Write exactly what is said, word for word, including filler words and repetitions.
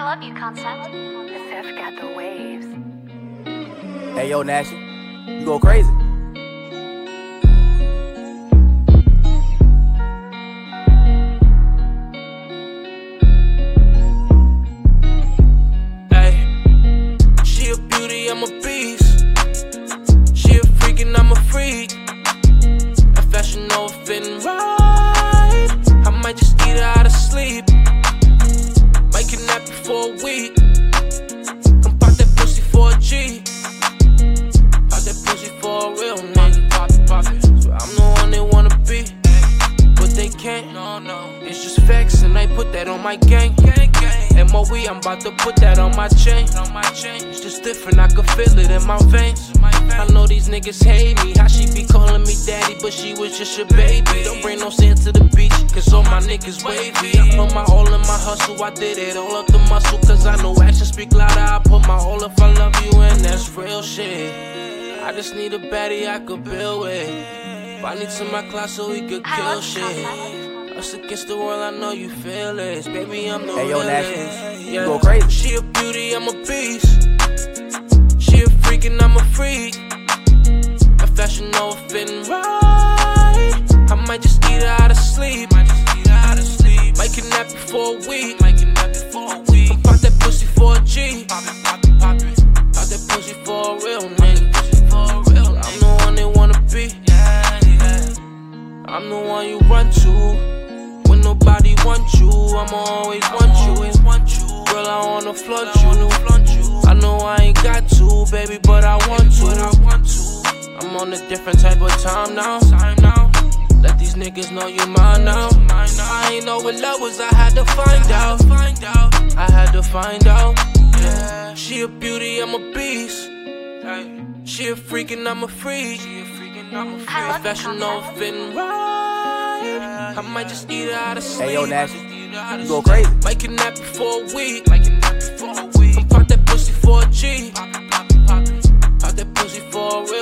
love you, concept. The Seth got the waves. Hey yo, Nashy, you go crazy. Hey, she a beauty, I'm a beast. She a freak and I'm a freak. That fashion no fitting right. I might just eat her out of sleep. Might kidnap her for a week. Come pop that pussy for a G. Pop that pussy for a real nigga. Pop it, pop it. So I'm the one they wanna be, but they can't. No, no. It's just facts and I put that on my gang. M O E, I'm about to put that on my chain. It's just different, I can feel it in my veins. I know these niggas hate me. How she be calling me daddy, but she was just your baby. Don't bring no sand to the beach, cause all my niggas wavy. I put my all in my hustle, I did it all up the muscle. Cause I know actions speak louder. I put my all if I love you, and that's real shit. I just need a baddie I could build with. If I need some of my class so we could kill shit. Us against the world, I know you feel this. Baby, I'm the Hey yo, realest. Nashy, Yeah. you go crazy. She a beauty, I'm a beast. She a freak and I'm a freak. Her fashion no fitting right. I might just eat her out of sleep. Might kidnap her for a week. Come pop that pussy for a G. Pop it, pop it, pop it. Pop that pussy for a real nigga. I'm the one they wanna be. I'm the one you run to when nobody want you. I'ma always want you. Girl, I wanna flaunt you. I know I ain't got to, baby, but I want to. I'm on a different type of time now. Let these niggas know you mine now. I ain't know what love was, I had to find out. I had to find out. Yeah. She a beauty, I'm a beast. She a freak and I'm a freak. Her fashion no fitting right. I might just eat her out of sleep. Hey yo, Nashy, you go crazy. Might kidnap her for a week. Come pop that pussy for a G. Pop that pussy for a real